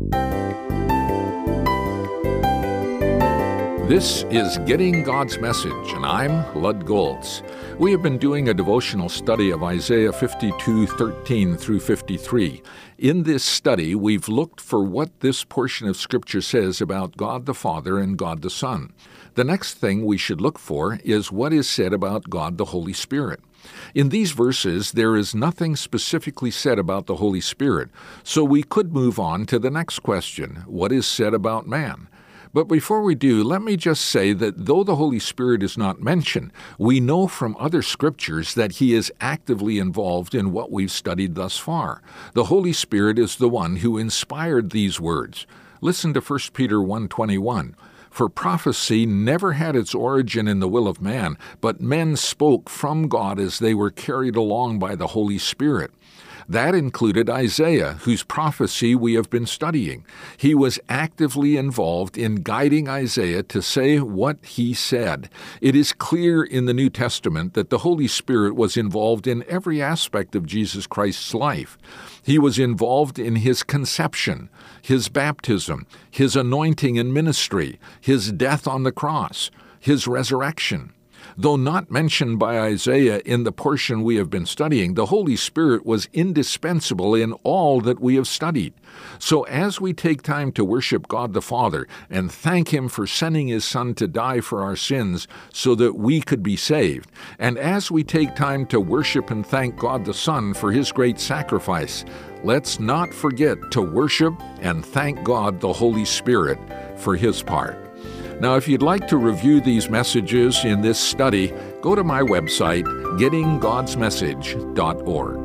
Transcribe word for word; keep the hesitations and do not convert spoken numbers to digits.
This is Getting God's Message, and I'm Lud Goltz. We have been doing a devotional study of Isaiah fifty-two, thirteen through fifty-three. In this study, we've looked for what this portion of Scripture says about God the Father and God the Son. The next thing we should look for is what is said about God the Holy Spirit. In these verses, there is nothing specifically said about the Holy Spirit, so we could move on to the next question: what is said about man? But before we do, let me just say that though the Holy Spirit is not mentioned, we know from other scriptures that He is actively involved in what we've studied thus far. The Holy Spirit is the one who inspired these words. Listen to First Peter one twenty-one. For prophecy never had its origin in the will of man, but men spoke from God as they were carried along by the Holy Spirit. That included Isaiah, whose prophecy we have been studying. He was actively involved in guiding Isaiah to say what he said. It is clear in the New Testament that the Holy Spirit was involved in every aspect of Jesus Christ's life. He was involved in his conception, his baptism, his anointing and ministry, his death on the cross, his resurrection. Though not mentioned by Isaiah in the portion we have been studying, the Holy Spirit was indispensable in all that we have studied. So as we take time to worship God the Father and thank Him for sending His Son to die for our sins so that we could be saved, and as we take time to worship and thank God the Son for His great sacrifice, let's not forget to worship and thank God the Holy Spirit for His part. Now, if you'd like to review these messages in this study, go to my website, getting gods message dot org.